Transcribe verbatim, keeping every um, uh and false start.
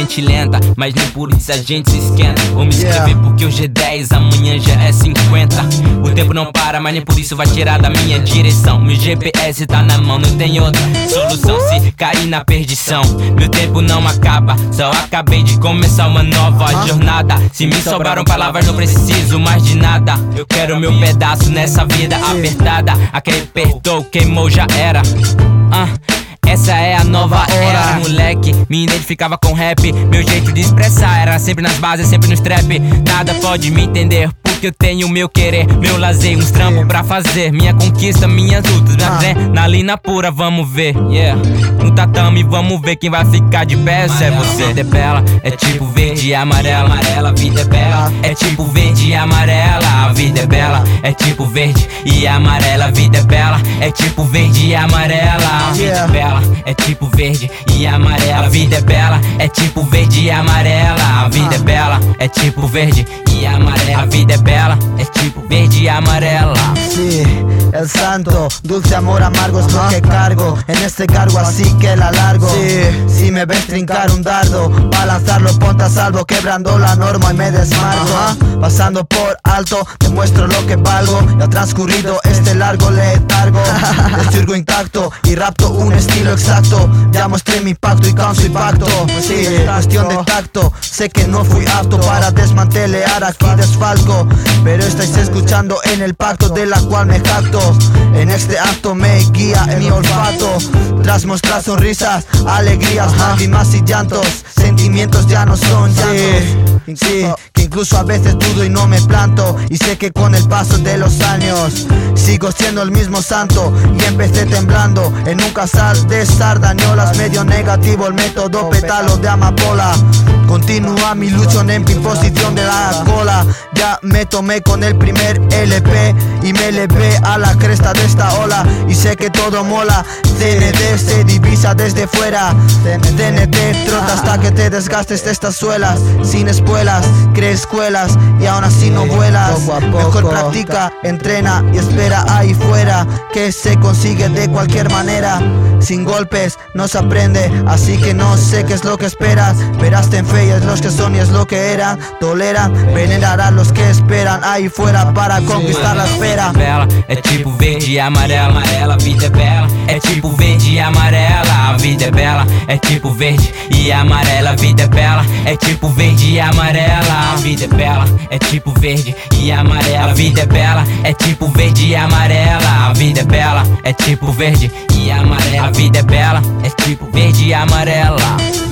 mente lenta, mas nem por isso a gente se esquenta. Vou me inscrever porque hoje é dez, amanhã já é cinquenta. O tempo não para, mas nem por isso vai tirar da minha direção. Meu G P S tá na mão, não tem outra solução se cair na perdição. Meu tempo não acaba, só acabei de começar uma nova jornada. Se me sobraram palavras, não preciso mais de nada. Eu quero meu pedaço nessa vida apertada. Aquele apertou, queimou, já era. Ah, essa é a nova era. Moleque, me identificava com rap. Meu jeito de expressar era sempre nas bases, sempre no trap. Nada pode me entender, porque eu tenho meu querer, meu lazer, uns trampos pra fazer. Minha conquista, minhas lutas, minha adrenalina pura, vamos ver, yeah. No tatame, vamos ver quem vai ficar de pé. Se é você. A vida é bela, é tipo verde e amarela. Amarela, a vida é bela, é tipo verde e amarela. A vida é bela, é tipo verde e amarela. A vida é bela, é tipo verde e amarela. A vida é bela, é tipo verde e amarela. A vida é bela, é tipo verde e amarela. A vida é bela, é tipo verde e amarela. A vida é bela, é tipo verde y amarela. Sí, el santo, dulce amor amargo es lo que cargo. En este cargo así que la largo. Sí, si me ves trincar un dardo, pa' lanzarlo ponte a salvo, quebrando la norma y me desmarco. Pasando por alto, demuestro lo que valgo. Ya ha transcurrido este largo letargo. Desturgo intacto y rapto un estilo exacto. Ya mostré mi pacto y causo impacto. Sí, cuestión de tacto, sé que no fui apto para desmantelear aquí desfalco. Pero estáis escuchando en el pacto de la cual me jacto. En este acto me guía mi olfato. Tras mostrar sonrisas, alegrías, lágrimas y llantos, sentimientos ya no son llantos. Sí, que incluso a veces dudo y no me planto. Y sé que con el paso de los años sigo siendo el mismo santo. Y empecé temblando en un casal de sardañolas. Medio negativo el método pétalo de amapola. Continúa mi lucha en imposición de la cola. Ya me tomé con el primer L P y me elevé a la cresta de esta ola. Y sé que todo mola. C N D se divisa desde fuera. C N D trota hasta que te desgastes de estas suelas. Sin espuelas, crees escuelas y aún así no vuelas. Mejor practica, entrena y espera ahí fuera, que se consigue de cualquier manera. Sin golpes no se aprende, así que no sé qué es lo que esperas. Verás ten fe y es los que son y es lo que eran. Toleran, venerar a los que esperan ahí fuera para conquistar la esfera. É tipo verde e amarela, amarela, a vida é bela. É tipo verde e amarela, a vida é bela. É tipo verde e amarela, a vida é bela. É tipo verde e amarela, a vida é bela. É tipo verde e amarela, a vida é bela. É tipo verde e amarela, a vida é bela. É tipo verde e amarela, a vida é bela. É tipo verde e amarela.